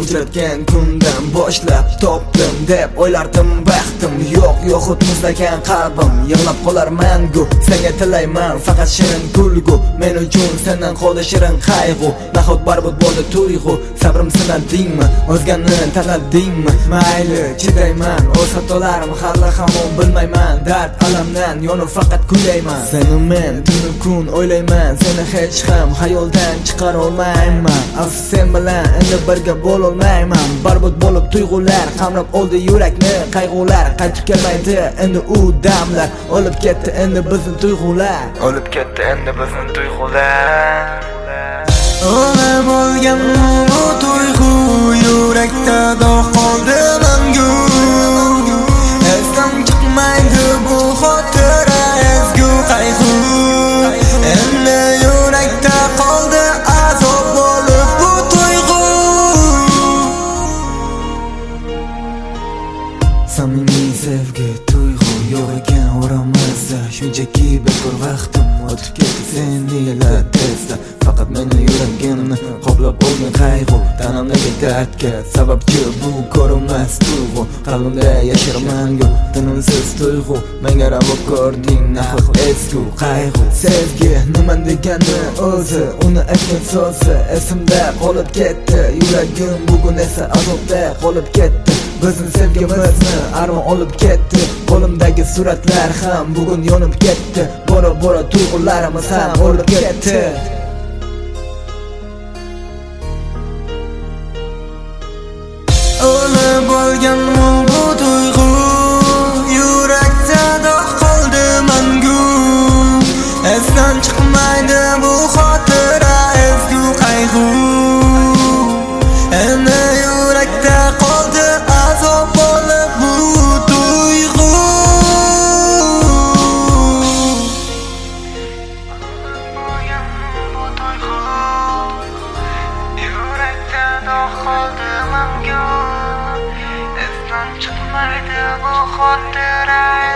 uchratgan kundan boshlab topdim deb o'ylardim baxtim yo'q muzlagan qalbim yig'lab qolar mangu senga tilayman faqat shirin kulgu men uchun sendan qoldi shirin qayg'u nahot barbod bo'ldi tuyg'u sabrim sinadingmi o'zgani tanladingmi mayli chidayman o'z xatolarim hali hamon bilmayman dard alamdan yonib faqat kuylayman seni men tunu kun o'ylayman seni hech ham hayoldan chiqarolmayman afsus sen bilan endi birga bo'lolmayman barbod bo'lib tuyg'ular qamrab oldi yurakni qayg'ular qaytib kelmaydi endi u damlar o'lib ketdi endi bizni tuyg'ular o'lib ketdi endi bizni tuyg'ular ona bo'lgan bu tuyg'u yurakda dog' qoldi mangu esdan chiqmaydi bu xotira ezgu qayg'u endi yurakda qoldi azob bo'lib bu tuyg'u samimiy sevgi tuyg'u yo'q ekan oramizda shunchaki bekor vaqtim o'tib ketdi seni ila tezda faqat meni yuragimni qoplab olgan qayg'u tanamdagi dardga sababchi bu ko'rinmas tuyg'u qalbimda yashiraman yo'q tinimsiz tuyg'u menga ravo ko'rding nahot ezgu qayg'u sevgi nima degani o'zi uni aytgan so'zi esimda qolib ketdi yuragim bugun esa azobda qolib ketdi bizni sevgimizni armon olib ketdi qo'limdagi suratlar ham bugun yonib ketdi bora tuyg'ularimiz ham o'lib ketdi o'lib bo'lgan bu tuyg'u yurakda dog' qoldi mangu esdan chiqmaydi bu xotira ezgu qayg'u endi yurakda qoldi azob bo'lib bu tuyg'u yurakda dog' qoldi mangu esdan chiqmaydi bu xotira